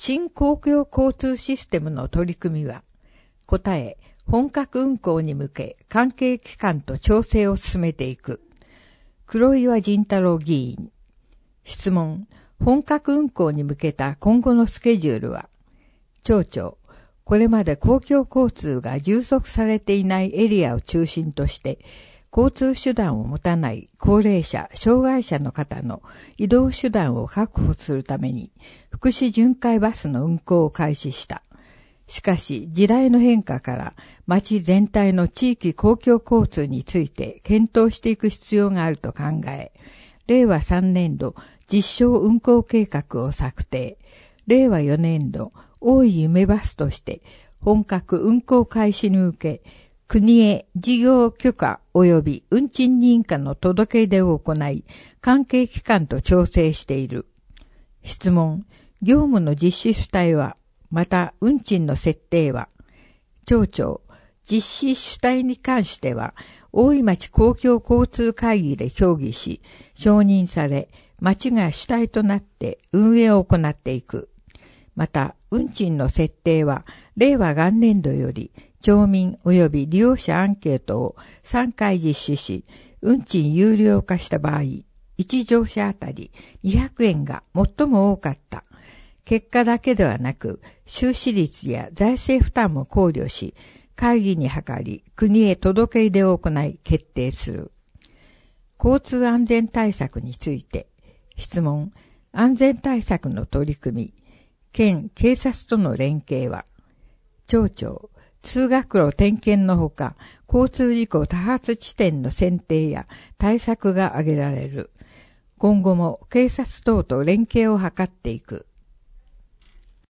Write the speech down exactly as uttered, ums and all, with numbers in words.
新公共交通システムの取り組みは、答え、本格運行に向け関係機関と調整を進めていく。黒岩仁太郎議員。質問。本格運行に向けた今後のスケジュールは、町長。これまで公共交通が充足されていないエリアを中心として、交通手段を持たない高齢者、障害者の方の移動手段を確保するために、福祉巡回バスの運行を開始した。しかし、時代の変化から町全体の地域公共交通について検討していく必要があると考え、れいわさんねんど実証運行計画を策定、れいわよねんど大井夢バスとして本格運行開始に向け、国へ事業許可及び運賃認可の届け出を行い、関係機関と調整している。質問。業務の実施主体は、また運賃の設定は、町長。実施主体に関しては、大井町公共交通会議で協議し、承認され、町が主体となって運営を行っていく。また、運賃の設定は、れいわ元年度より、町民及び利用者アンケートをさんかい実施し、運賃有料化した場合、いち乗車あたりにひゃくえんが最も多かった。結果だけではなく、収支率や財政負担も考慮し、会議に諮り、国へ届け出を行い決定する。交通安全対策について、質問。安全対策の取り組み、県警察との連携は、町長。通学路点検のほか、交通事故多発地点の選定や対策が挙げられる。今後も警察等と連携を図っていく。